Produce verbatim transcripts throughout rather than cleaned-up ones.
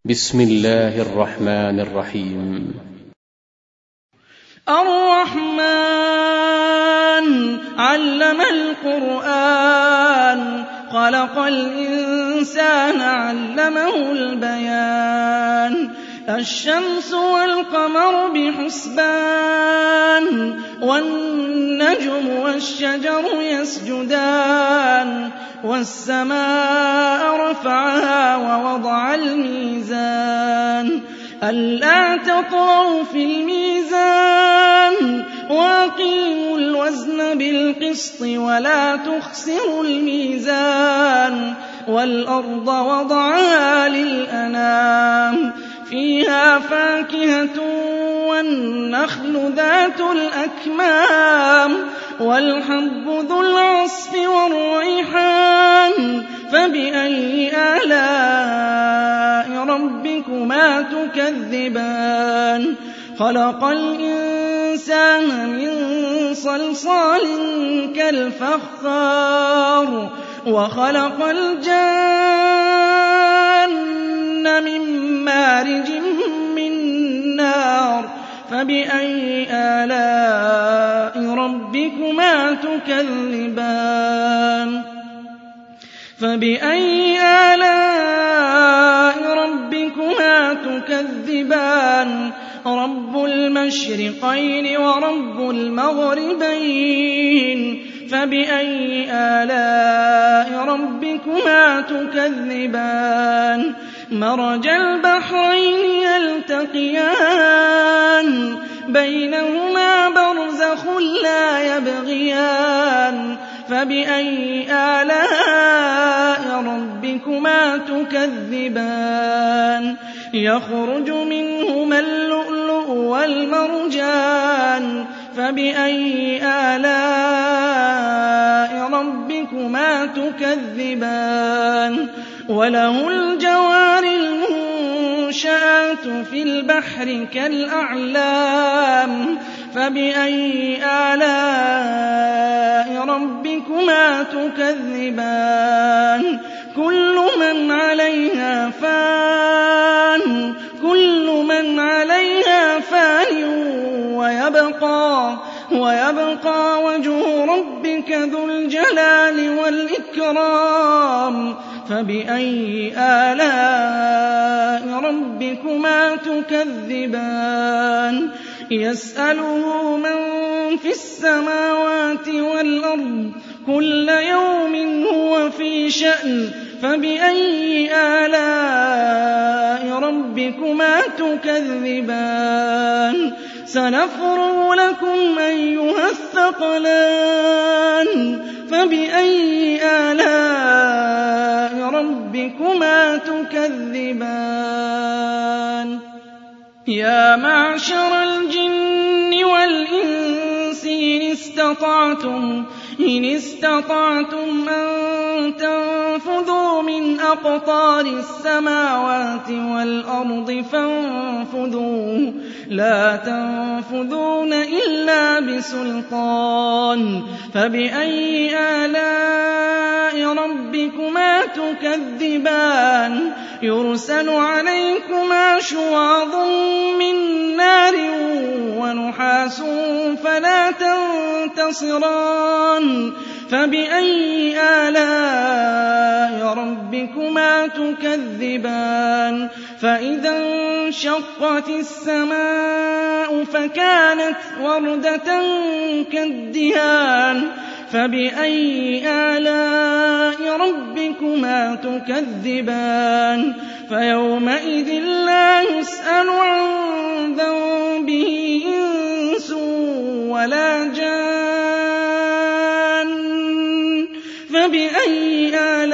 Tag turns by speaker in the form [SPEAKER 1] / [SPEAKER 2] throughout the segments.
[SPEAKER 1] بسم الله الرحمن الرحيم.
[SPEAKER 2] الرحمن علم القرآن خلق الإنسان علمه البيان الشمس والقمر بحسبان والنجم والشجر يسجدان والسماء رفعها ووضع الميزان ألا تطغوا في الميزان وأقيموا الوزن بالقسط ولا تخسروا الميزان والأرض وضعها للأنام فيها فاكهة والنخل ذات الأكمام والحب ذو العصف والريحان فبأي آلاء ربكما تكذبان خلق الإنسان من صلصال كالفخار وخلق الجان من مارج من نار فبأي آلاء ربكما تكذبان فبأي آلاء ربكما تكذبان رب المشرقين ورب المغربين فبأي آلاء ربكما تكذبان مرج البحرين يلتقيان بينهما برزخ لا يبغيان فبأي آلاء ربكما تكذبان يخرج منهما اللؤلؤ والمرجان فبأي آلاء ربكما تكذبان وله الجوار المنشآت في البحر كالأعلام فبأي آلاء ربكما تكذبان كل من عليها فان كل من عليها فان ويبقى ويبقى وجه ربك ذو الجلال والإكرام فبأي آلاء ربكما تكذبان يسأله من في السماوات والأرض كل يوم هو في شأن فبأي آلاء ربكما تكذبان سنفرغ لكم أيها الثقلان فبأي آلاء ربكما تكذبان يا معشر الجن والإنس إن استطعتم إن استطعتم أن تنفذوا من أقطار السماوات والأرض فانفذوا لا تنفذون إلا بسلطان فبأي آلاء ربكما تكذبان يرسل عليكما شواظ من نار ونحاس فلا تنتصران فبأي آلاء ربكما تكذبان فإذا انشقت السماء فكانت وردة كالدهان فبأي آلاء ربكما تكذبان فيومئذ لا يسأل عن ذنبه إنس ولا جان فبأي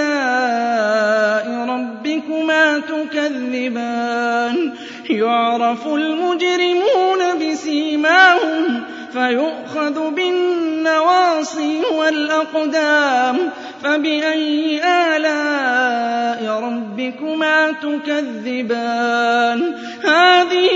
[SPEAKER 2] آلاء ربكما تكذبان يعرف المجرمون بسيماهم فيؤخذ بالنواصي والأقدام فبأي آلاء ربكما تكذبان هذه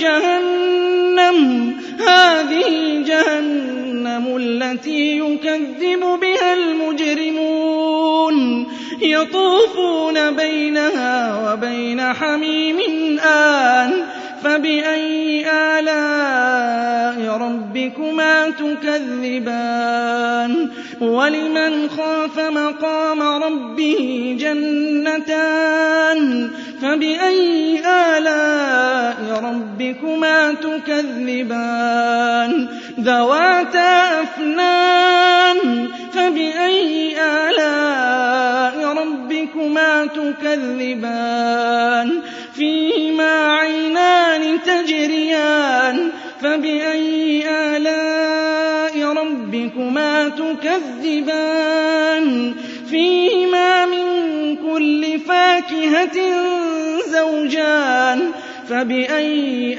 [SPEAKER 2] جهنم هذه جهنم التي يكذب بها المجرمون يطوفون بينها وبين حميم آن فبأي آلاء ربكما تكذبان ولمن خاف مقام ربه جنتان فبأي آلاء ربكما تكذبان ذواتا أفنان فبأي آلاء ربكما تكذبان فيهما عينان تجريان فبأي آلاء ربكما تكذبان فيهما من كل فاكهة زوجان فبأي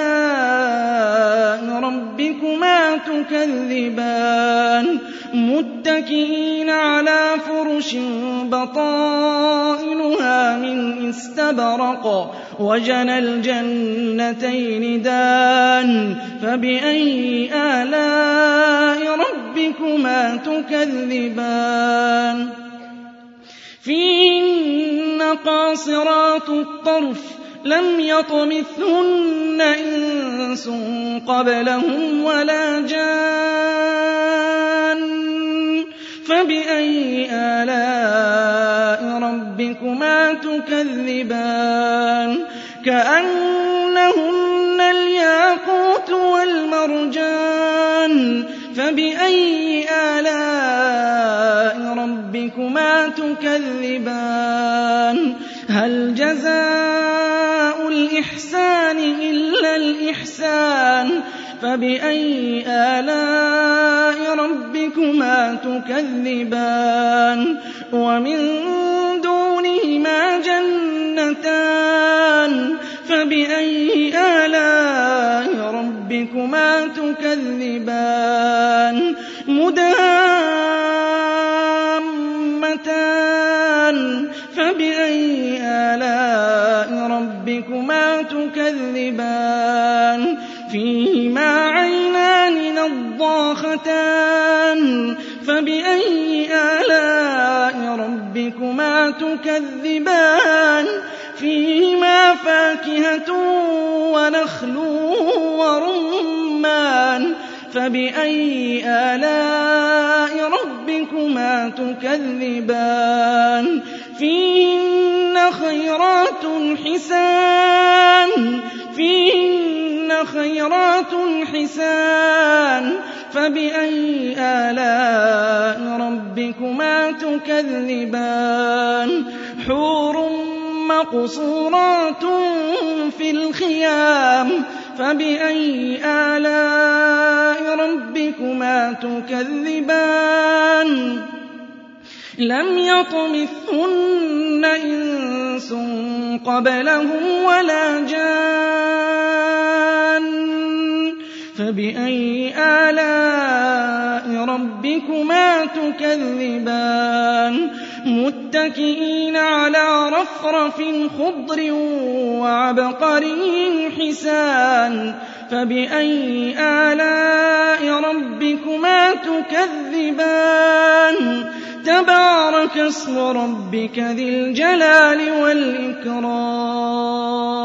[SPEAKER 2] آلاء ربكما تكذبان متكئين على فرش بطائنها من استبرق وجنى الجنتين دان فبأي آلاء ربكما تكذبان فيهن قاصرات الطرف لم يطمثهن إنس قبلهم ولا جان فبأي آلاء ربكما تكذبان كأنهن الياقوت والمرجان فبأي آلاء ربكما تكذبان هل جزاء الإحسان إلا الإحسان فبأي آلاء ربكما تكذبان ومن دونهما جنتان فبأي آلاء ربكما تكذبان مدهامتان فبأي آلاء ربكما تكذبان فيهما عينان نضاختان فبأي آلاء ربكما تكذبان فيهما فاكهة ونخل ورمان فبأي آلاء ربكما تكذبان فيهن خيرات حسان فيهن خيرات حسان فبأي آلاء ربكما تكذبان حور مقصورات في الخيام فبأي آلاء ربكما تكذبان لم يطمثهن إنس قبلهم ولا جان فبأي آلاء ربكما تكذبان متكئين على رفرف خضر وعبقري حسان فبأي آلاء ربكما تكذبان تبارك اسم ربك ذي الجلال والإكرام